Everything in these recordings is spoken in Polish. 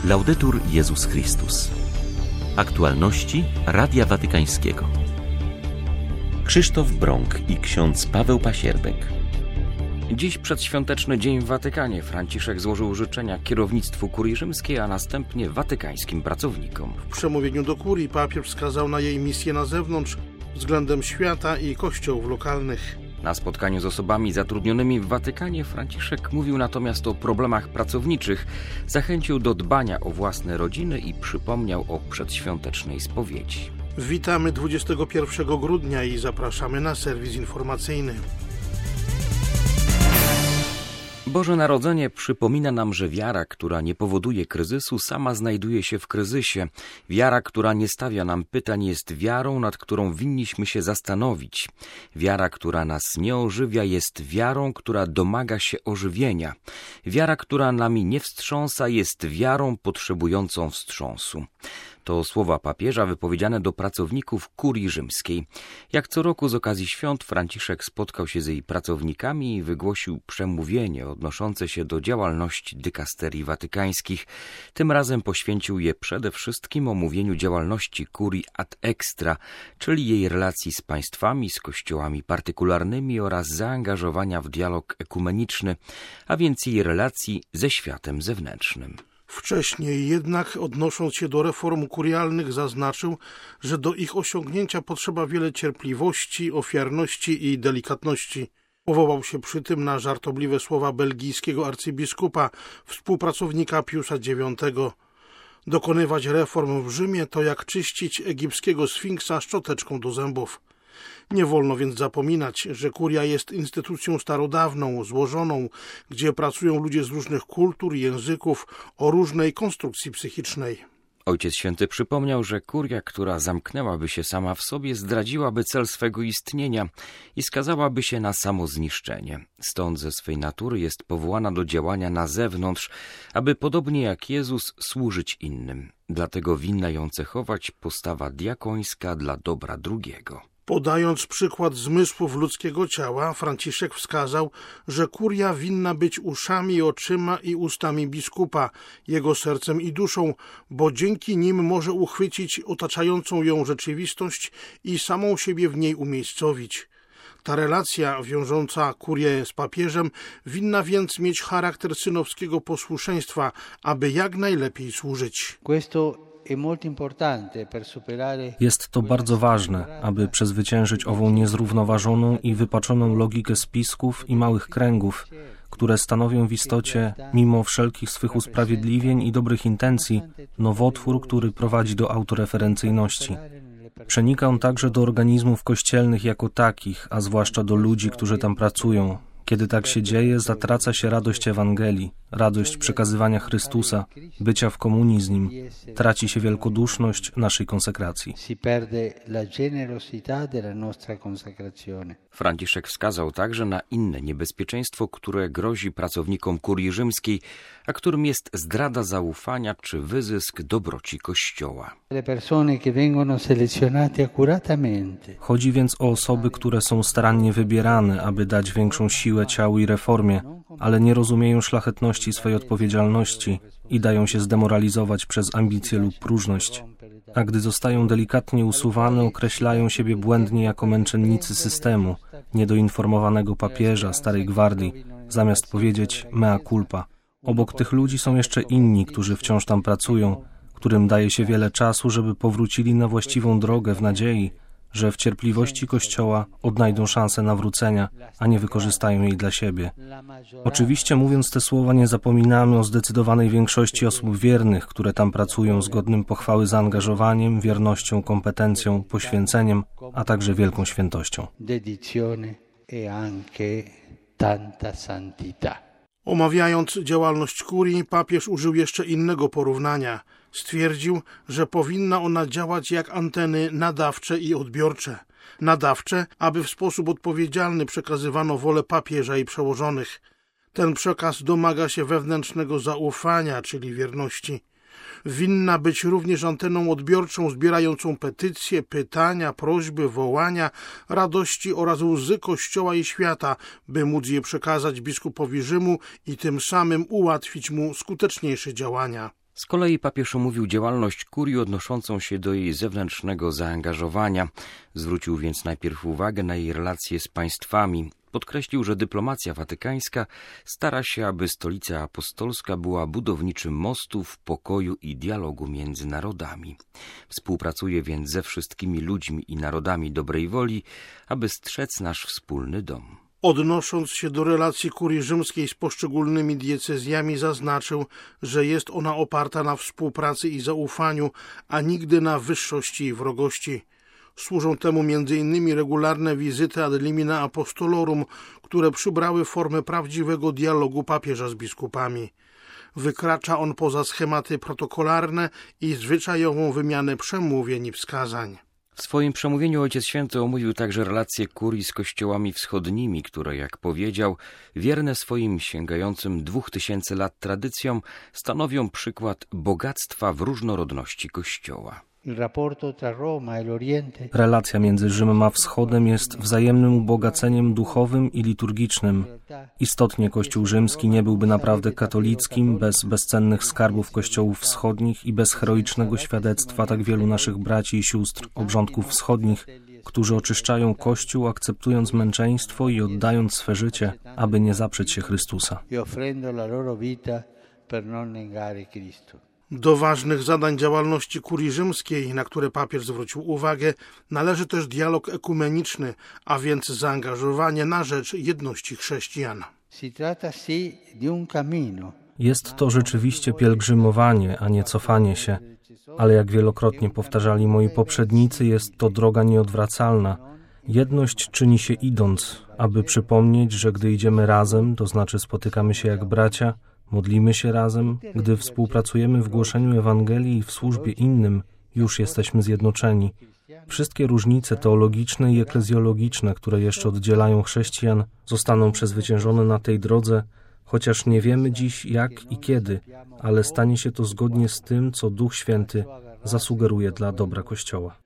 Laudetur Jezus Chrystus. Aktualności Radia Watykańskiego. Krzysztof Brąk i ksiądz Paweł Pasierbek. Dziś przedświąteczny dzień w Watykanie. Franciszek złożył życzenia kierownictwu Kurii Rzymskiej, a następnie watykańskim pracownikom. W przemówieniu do kurii papież wskazał na jej misję na zewnątrz względem świata i kościołów lokalnych. Na spotkaniu z osobami zatrudnionymi w Watykanie Franciszek mówił natomiast o problemach pracowniczych, zachęcił do dbania o własne rodziny i przypomniał o przedświątecznej spowiedzi. Witamy 21 grudnia i zapraszamy na serwis informacyjny. Boże Narodzenie przypomina nam, że wiara, która nie powoduje kryzysu, sama znajduje się w kryzysie. Wiara, która nie stawia nam pytań, jest wiarą, nad którą winniśmy się zastanowić. Wiara, która nas nie ożywia, jest wiarą, która domaga się ożywienia. Wiara, która nami nie wstrząsa, jest wiarą potrzebującą wstrząsu. To słowa papieża wypowiedziane do pracowników Kurii Rzymskiej. Jak co roku z okazji świąt Franciszek spotkał się z jej pracownikami i wygłosił przemówienie odnoszące się do działalności dykasterii watykańskich. Tym razem poświęcił je przede wszystkim omówieniu działalności Kurii ad extra, czyli jej relacji z państwami, z kościołami partykularnymi oraz zaangażowania w dialog ekumeniczny, a więc jej relacji ze światem zewnętrznym. Wcześniej jednak, odnosząc się do reform kurialnych, zaznaczył, że do ich osiągnięcia potrzeba wiele cierpliwości, ofiarności i delikatności. Powołał się przy tym na żartobliwe słowa belgijskiego arcybiskupa, współpracownika Piusa IX. Dokonywać reform w Rzymie to jak czyścić egipskiego sfinksa szczoteczką do zębów. Nie wolno więc zapominać, że kuria jest instytucją starodawną, złożoną, gdzie pracują ludzie z różnych kultur i języków o różnej konstrukcji psychicznej. Ojciec Święty przypomniał, że kuria, która zamknęłaby się sama w sobie, zdradziłaby cel swego istnienia i skazałaby się na samozniszczenie. Stąd ze swej natury jest powołana do działania na zewnątrz, aby podobnie jak Jezus służyć innym. Dlatego winna ją cechować postawa diakońska dla dobra drugiego. Podając przykład zmysłów ludzkiego ciała, Franciszek wskazał, że kuria winna być uszami, oczyma i ustami biskupa, jego sercem i duszą, bo dzięki nim może uchwycić otaczającą ją rzeczywistość i samą siebie w niej umiejscowić. Ta relacja wiążąca kurię z papieżem winna więc mieć charakter synowskiego posłuszeństwa, aby jak najlepiej służyć. Jest to bardzo ważne, aby przezwyciężyć ową niezrównoważoną i wypaczoną logikę spisków i małych kręgów, które stanowią w istocie, mimo wszelkich swych usprawiedliwień i dobrych intencji, nowotwór, który prowadzi do autoreferencyjności. Przenika on także do organizmów kościelnych jako takich, a zwłaszcza do ludzi, którzy tam pracują. Kiedy tak się dzieje, zatraca się radość Ewangelii, radość przekazywania Chrystusa, bycia w komunii z Nim. Traci się wielkoduszność naszej konsekracji. Franciszek wskazał także na inne niebezpieczeństwo, które grozi pracownikom Kurii Rzymskiej, a którym jest zdrada zaufania czy wyzysk dobroci Kościoła. Chodzi więc o osoby, które są starannie wybierane, aby dać większą siłę ciału i reformie, ale nie rozumieją szlachetności swej odpowiedzialności i dają się zdemoralizować przez ambicję lub próżność. A gdy zostają delikatnie usuwane, określają siebie błędnie jako męczennicy systemu, niedoinformowanego papieża, starej gwardii, zamiast powiedzieć mea culpa. Obok tych ludzi są jeszcze inni, którzy wciąż tam pracują, którym daje się wiele czasu, żeby powrócili na właściwą drogę w nadziei, że w cierpliwości Kościoła odnajdą szansę nawrócenia, a nie wykorzystają jej dla siebie. Oczywiście mówiąc te słowa nie zapominamy o zdecydowanej większości osób wiernych, które tam pracują z godnym pochwały zaangażowaniem, wiernością, kompetencją, poświęceniem, a także wielką świętością. Omawiając działalność kurii, papież użył jeszcze innego porównania. Stwierdził, że powinna ona działać jak anteny nadawcze i odbiorcze. Nadawcze, aby w sposób odpowiedzialny przekazywano wolę papieża i przełożonych. Ten przekaz domaga się wewnętrznego zaufania, czyli wierności. Winna być również anteną odbiorczą zbierającą petycje, pytania, prośby, wołania, radości oraz łzy Kościoła i świata, by móc je przekazać biskupowi Rzymu i tym samym ułatwić mu skuteczniejsze działania. Z kolei papież omówił działalność kurii odnoszącą się do jej zewnętrznego zaangażowania. Zwrócił więc najpierw uwagę na jej relacje z państwami. Podkreślił, że dyplomacja watykańska stara się, aby Stolica Apostolska była budowniczym mostów, pokoju i dialogu między narodami. Współpracuje więc ze wszystkimi ludźmi i narodami dobrej woli, aby strzec nasz wspólny dom. Odnosząc się do relacji kurii rzymskiej z poszczególnymi diecezjami, zaznaczył, że jest ona oparta na współpracy i zaufaniu, a nigdy na wyższości i wrogości. Służą temu m.in. regularne wizyty ad limina apostolorum, które przybrały formę prawdziwego dialogu papieża z biskupami. Wykracza on poza schematy protokolarne i zwyczajową wymianę przemówień i wskazań. W swoim przemówieniu Ojciec Święty omówił także relacje kurii z kościołami wschodnimi, które, jak powiedział, wierne swoim sięgającym 2000 lat tradycjom, stanowią przykład bogactwa w różnorodności Kościoła. Relacja między Rzymem a Wschodem jest wzajemnym ubogaceniem duchowym i liturgicznym. Istotnie Kościół rzymski nie byłby naprawdę katolickim bez bezcennych skarbów kościołów wschodnich i bez heroicznego świadectwa tak wielu naszych braci i sióstr obrządków wschodnich, którzy oczyszczają Kościół, akceptując męczeństwo i oddając swe życie, aby nie zaprzeć się Chrystusa. Do ważnych zadań działalności kurii rzymskiej, na które papież zwrócił uwagę, należy też dialog ekumeniczny, a więc zaangażowanie na rzecz jedności chrześcijan. Jest to rzeczywiście pielgrzymowanie, a nie cofanie się, ale jak wielokrotnie powtarzali moi poprzednicy, jest to droga nieodwracalna. Jedność czyni się idąc, aby przypomnieć, że gdy idziemy razem, to znaczy spotykamy się jak bracia, modlimy się razem, gdy współpracujemy w głoszeniu Ewangelii i w służbie innym, już jesteśmy zjednoczeni. Wszystkie różnice teologiczne i eklezjologiczne, które jeszcze oddzielają chrześcijan, zostaną przezwyciężone na tej drodze, chociaż nie wiemy dziś jak i kiedy, ale stanie się to zgodnie z tym, co Duch Święty zasugeruje dla dobra Kościoła.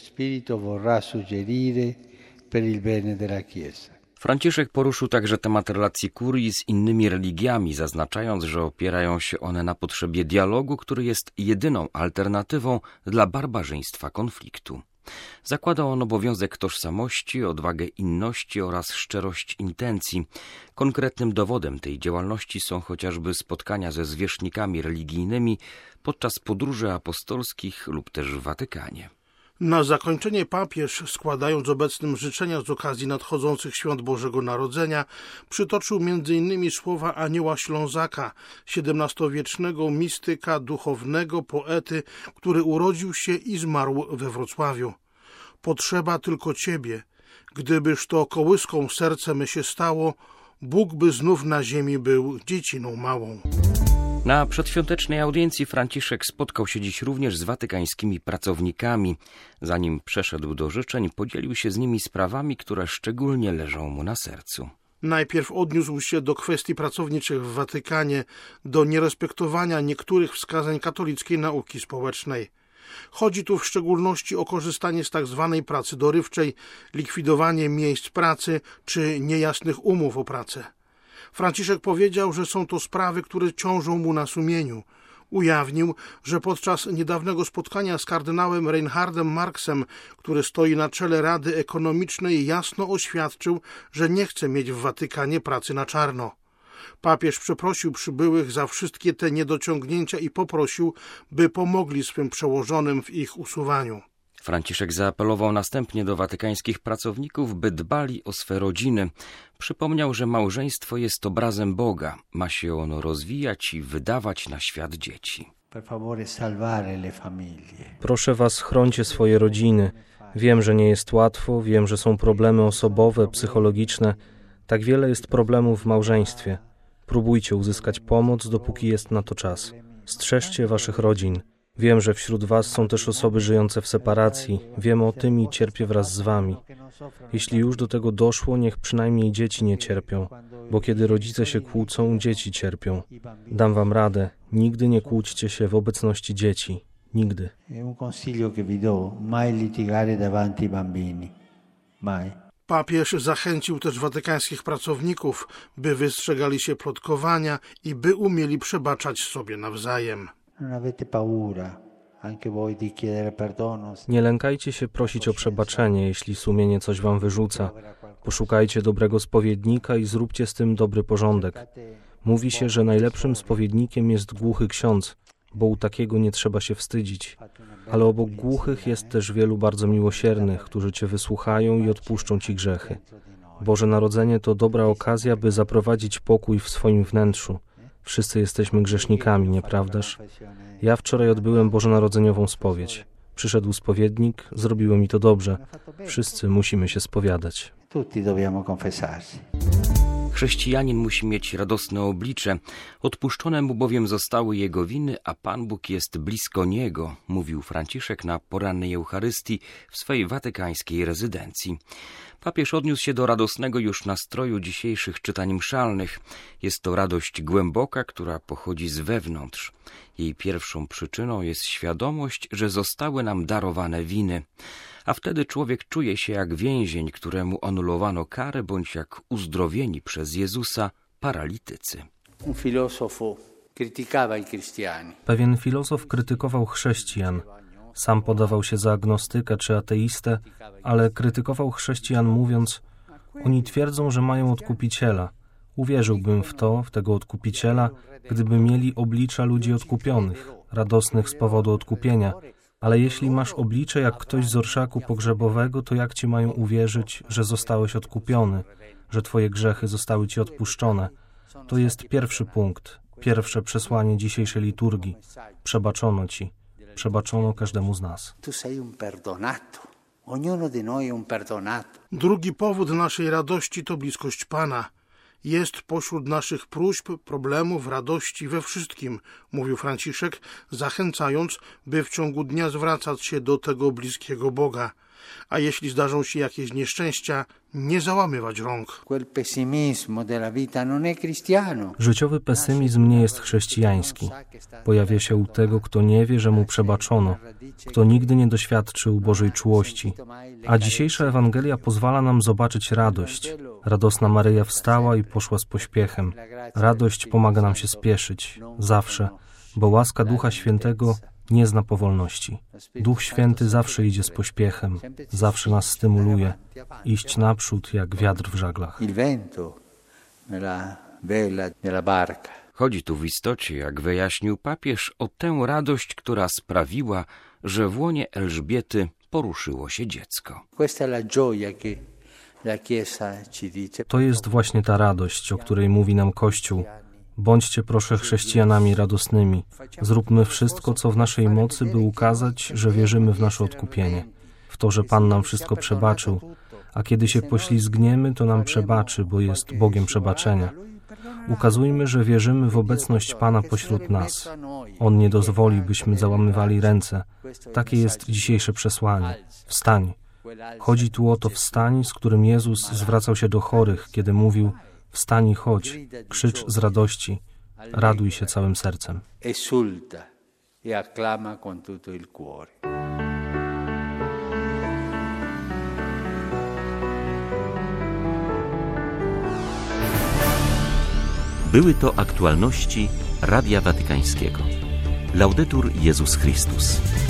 Franciszek poruszył także temat relacji kurii z innymi religiami, zaznaczając, że opierają się one na potrzebie dialogu, który jest jedyną alternatywą dla barbarzyństwa konfliktu. Zakłada on obowiązek tożsamości, odwagę inności oraz szczerość intencji. Konkretnym dowodem tej działalności są chociażby spotkania ze zwierzchnikami religijnymi podczas podróży apostolskich lub też w Watykanie. Na zakończenie papież, składając obecnym życzenia z okazji nadchodzących świąt Bożego Narodzenia, przytoczył m.in. słowa Anioła Ślązaka, XVII-wiecznego mistyka duchownego, poety, który urodził się i zmarł we Wrocławiu. Potrzeba tylko Ciebie. Gdybyż to kołyską serce my się stało, Bóg by znów na ziemi był dzieciną małą. Na przedświątecznej audiencji Franciszek spotkał się dziś również z watykańskimi pracownikami. Zanim przeszedł do życzeń, podzielił się z nimi sprawami, które szczególnie leżą mu na sercu. Najpierw odniósł się do kwestii pracowniczych w Watykanie, do nierespektowania niektórych wskazań katolickiej nauki społecznej. Chodzi tu w szczególności o korzystanie z tzw. pracy dorywczej, likwidowanie miejsc pracy czy niejasnych umów o pracę. Franciszek powiedział, że są to sprawy, które ciążą mu na sumieniu. Ujawnił, że podczas niedawnego spotkania z kardynałem Reinhardem Marksem, który stoi na czele Rady Ekonomicznej, jasno oświadczył, że nie chce mieć w Watykanie pracy na czarno. Papież przeprosił przybyłych za wszystkie te niedociągnięcia i poprosił, by pomogli swym przełożonym w ich usuwaniu. Franciszek zaapelował następnie do watykańskich pracowników, by dbali o swe rodziny. Przypomniał, że małżeństwo jest obrazem Boga. Ma się ono rozwijać i wydawać na świat dzieci. Proszę was, chrońcie swoje rodziny. Wiem, że nie jest łatwo, wiem, że są problemy osobowe, psychologiczne. Tak wiele jest problemów w małżeństwie. Próbujcie uzyskać pomoc, dopóki jest na to czas. Strzeżcie waszych rodzin. Wiem, że wśród was są też osoby żyjące w separacji. Wiem o tym i cierpię wraz z wami. Jeśli już do tego doszło, niech przynajmniej dzieci nie cierpią, bo kiedy rodzice się kłócą, dzieci cierpią. Dam wam radę. Nigdy nie kłóćcie się w obecności dzieci. Nigdy. Papież zachęcił też watykańskich pracowników, by wystrzegali się plotkowania i by umieli przebaczać sobie nawzajem. Nie lękajcie się prosić o przebaczenie, jeśli sumienie coś wam wyrzuca. Poszukajcie dobrego spowiednika i zróbcie z tym dobry porządek. Mówi się, że najlepszym spowiednikiem jest głuchy ksiądz, bo u takiego nie trzeba się wstydzić. Ale obok głuchych jest też wielu bardzo miłosiernych, którzy cię wysłuchają i odpuszczą ci grzechy. Boże Narodzenie to dobra okazja, by zaprowadzić pokój w swoim wnętrzu. Wszyscy jesteśmy grzesznikami, nieprawdaż? Ja wczoraj odbyłem bożonarodzeniową spowiedź. Przyszedł spowiednik, zrobiło mi to dobrze. Wszyscy musimy się spowiadać. Chrześcijanin musi mieć radosne oblicze, odpuszczone mu bowiem zostały jego winy, a Pan Bóg jest blisko niego, mówił Franciszek na porannej Eucharystii w swej watykańskiej rezydencji. Papież odniósł się do radosnego już nastroju dzisiejszych czytań mszalnych. Jest to radość głęboka, która pochodzi z wewnątrz. Jej pierwszą przyczyną jest świadomość, że zostały nam darowane winy. A wtedy człowiek czuje się jak więzień, któremu anulowano karę, bądź jak uzdrowieni przez Jezusa paralitycy. Pewien filozof krytykował chrześcijan. Sam podawał się za agnostykę czy ateistę, ale krytykował chrześcijan mówiąc: oni twierdzą, że mają odkupiciela. Uwierzyłbym w to, w tego odkupiciela, gdyby mieli oblicza ludzi odkupionych, radosnych z powodu odkupienia. Ale jeśli masz oblicze jak ktoś z orszaku pogrzebowego, to jak ci mają uwierzyć, że zostałeś odkupiony, że twoje grzechy zostały ci odpuszczone? To jest pierwszy punkt, pierwsze przesłanie dzisiejszej liturgii. Przebaczono ci, przebaczono każdemu z nas. Drugi powód naszej radości to bliskość Pana. Jest pośród naszych próśb, problemów, radości we wszystkim, mówił Franciszek, zachęcając, by w ciągu dnia zwracać się do tego bliskiego Boga. A jeśli zdarzą się jakieś nieszczęścia, nie załamywać rąk. Życiowy pesymizm nie jest chrześcijański. Pojawia się u tego, kto nie wie, że mu przebaczono, kto nigdy nie doświadczył Bożej czułości. A dzisiejsza Ewangelia pozwala nam zobaczyć radość. Radosna Maryja wstała i poszła z pośpiechem. Radość pomaga nam się spieszyć, zawsze, bo łaska Ducha Świętego nie zna powolności. Duch Święty zawsze idzie z pośpiechem, zawsze nas stymuluje, iść naprzód jak wiatr w żaglach. Chodzi tu w istocie, jak wyjaśnił papież, o tę radość, która sprawiła, że w łonie Elżbiety poruszyło się dziecko. To jest właśnie ta radość, o której mówi nam Kościół. Bądźcie proszę chrześcijanami radosnymi. Zróbmy wszystko, co w naszej mocy, by ukazać, że wierzymy w nasze odkupienie, w to, że Pan nam wszystko przebaczył, a kiedy się poślizgniemy, to nam przebaczy, bo jest Bogiem przebaczenia. Ukazujmy, że wierzymy w obecność Pana pośród nas. On nie dozwoli, byśmy załamywali ręce. Takie jest dzisiejsze przesłanie. Wstań. Chodzi tu o to wstań, z którym Jezus zwracał się do chorych, kiedy mówił: wstań i chodź, krzycz z radości, raduj się całym sercem. Esulta e acclama con tutto il cuore. Były to aktualności Radia Watykańskiego. Laudetur Jezus Chrystus.